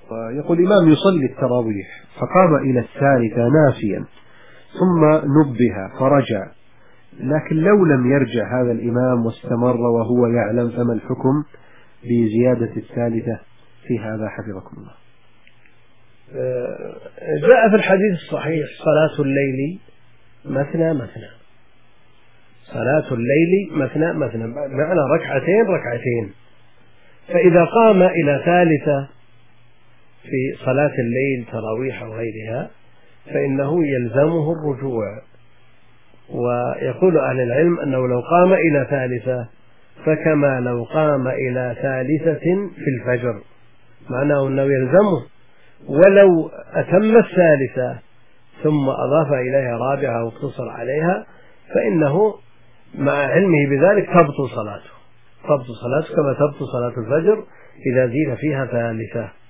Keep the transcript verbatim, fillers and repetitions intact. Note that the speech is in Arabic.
يقول الإمام يصلي التراويح فقام إلى الثالثة ناسيا ثم نبه فرجع، لكن لو لم يرجع هذا الإمام واستمر وهو يعلم فما الحكم بزيادة الثالثة في هذا حفظكم الله؟ جاء في الحديث الصحيح صلاة الليل مثنى مثنى، صلاة الليل مثنى مثنى معنى ركعتين ركعتين، فإذا قام إلى ثالثة في صلاة الليل تراويح أو غيرها فإنه يلزمه الرجوع. ويقول أهل العلم أنه لو قام إلى ثالثة فكما لو قام إلى ثالثة في الفجر، معناه أنه يلزمه، ولو أتم الثالثة ثم أضاف إليها رابعة واقتصر عليها فإنه مع علمه بذلك تبطل صلاته، تبطل صلاته كما تبطل صلاة الفجر إذا زيد فيها ثالثة.